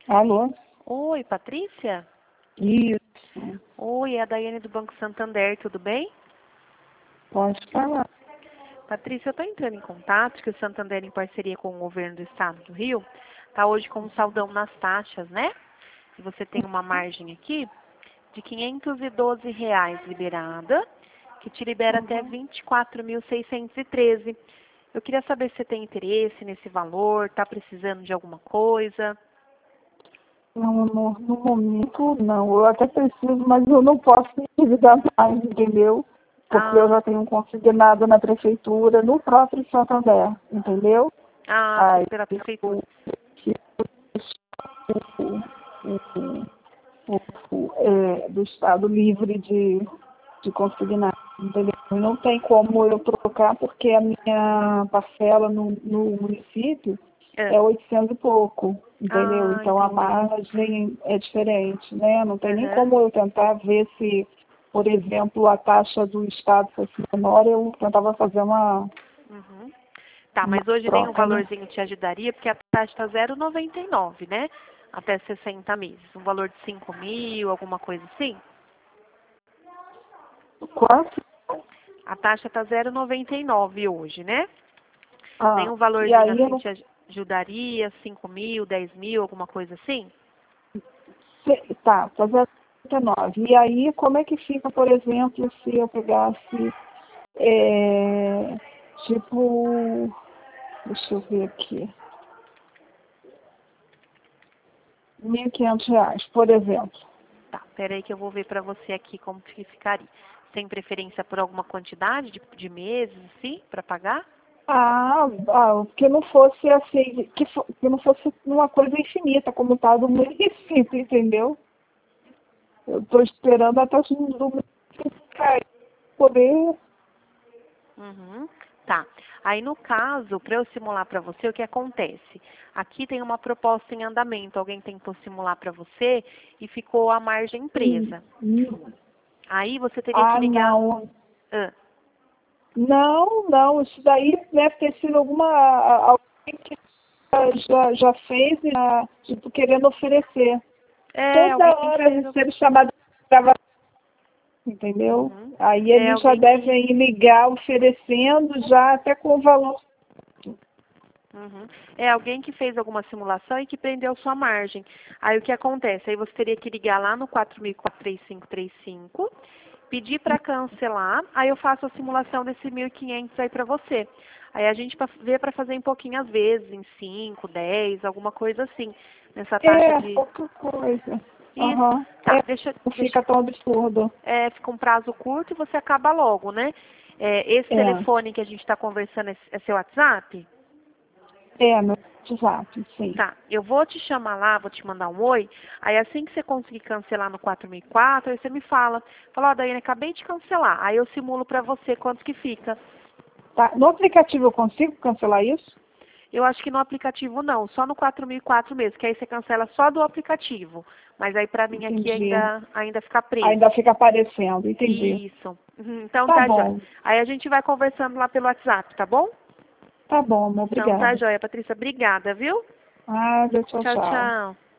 Alô? Oi, Patrícia? Isso. Oi, é a Daiane do Banco Santander, tudo bem? Pode falar. Patrícia, eu estou entrando em contato que o Santander, em parceria com o governo do estado do Rio, está hoje com um saldão nas taxas, né? E você tem uma margem aqui de R$ 512 liberada, que te libera até 24.613. Eu queria saber se você tem interesse nesse valor, está precisando de alguma coisa. Não, no momento, não. Eu até preciso, mas eu não posso me endividar mais, entendeu? Porque eu já tenho um consignado na prefeitura, no próprio Santander, entendeu? Pela prefeitura. Do Estado livre de consignar, entendeu? Não tem como eu trocar, porque a minha parcela no município é 800 e pouco, entendeu? Então a margem é diferente, né? Não tem nem como eu tentar ver se, por exemplo, a taxa do Estado fosse menor, eu tentava fazer uma... Tá, mas hoje troca, nem um valorzinho te ajudaria, porque a taxa está 0,99, né? Até 60 meses. Um valor de 5 mil, alguma coisa assim? Quanto? A taxa está 0,99 hoje, né? Nem um E valorzinho aí assim te ajudaria, 5 mil, 10 mil, alguma coisa assim? Tá, fazer 79. E aí, como é que fica, por exemplo, se eu pegasse, tipo, deixa eu ver aqui, R$ 1.500, por exemplo. Tá, peraí que eu vou ver pra você aqui como que ficaria. Tem preferência por alguma quantidade de meses, assim, pra pagar? Que não fosse assim, que não fosse uma coisa infinita, como está do município, entendeu? Eu estou esperando até o do município cair, poder... Tá. Aí, no caso, para eu simular para você, o que acontece? Aqui tem uma proposta em andamento. Alguém tentou simular para você e ficou a margem presa. Aí você teria que ligar... Não. Não, isso daí deve ter sido alguém que já fez, tipo, querendo oferecer. Toda alguém hora eu fez... recebo chamada de gravação, entendeu? Aí eles já devem ligar oferecendo já até com o valor. É alguém que fez alguma simulação e que prendeu sua margem. Aí o que acontece? Aí você teria que ligar lá no 4004-3535, pedir para cancelar, aí eu faço a simulação desse 1.500 aí para você. Aí a gente vê para fazer em pouquinhas vezes, em 5, 10, alguma coisa assim, nessa taxa de... Pouca coisa. Isso. Tá, Não fica tão absurdo. Fica um prazo curto e você acaba logo, né? Esse telefone que a gente está conversando é seu WhatsApp? Meu WhatsApp, sim. Tá, eu vou te chamar lá, vou te mandar um oi, aí assim que você conseguir cancelar no 4004, aí você me fala, Daiane, acabei de cancelar, aí eu simulo pra você quanto que fica. Tá, no aplicativo eu consigo cancelar isso? Eu acho que no aplicativo não, só no 4004 mesmo, que aí você cancela só do aplicativo, mas aí pra mim aqui ainda fica preso. Ainda fica aparecendo, entendi. Isso. Então tá bom. Jóia. Aí a gente vai conversando lá pelo WhatsApp, tá bom? Tá bom, obrigada. Então tá jóia, Patrícia, obrigada, viu? Tchau. Tchau.